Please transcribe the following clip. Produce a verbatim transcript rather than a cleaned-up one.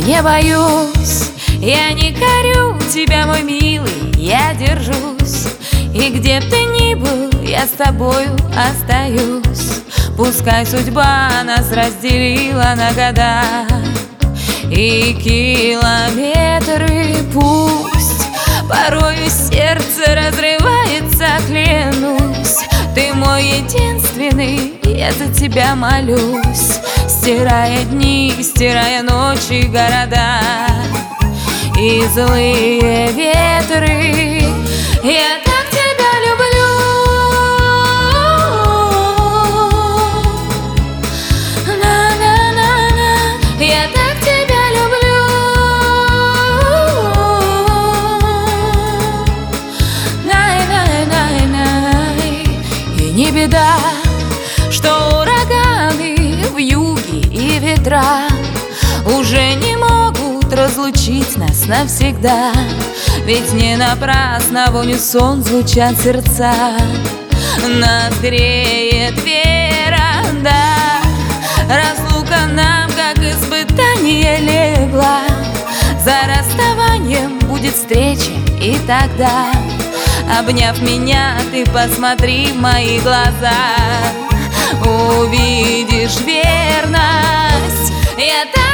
не боюсь, я не корю тебя, мой милый, я держусь. И где б ты ни был, я с тобою остаюсь. Пускай судьба нас разделила на года и километры, пусть порою сердце разрывается, клянусь. Ты мой единственный, я за тебя молюсь. Стирая дни, стирая ночи, города и злые ветры, я так тебя люблю. На-на-на-на, я так тебя люблю. Най-най-най-най. И не беда, что ураганы, вьюги и ветра уже не могут разлучить нас навсегда. Ведь не напрасно в унисон звучат сердца. Нас греет вера, да, разлука нам как испытание легла. За расставанием будет встреча, и тогда, обняв меня, ты посмотри в мои глаза, увидишь верность. Я так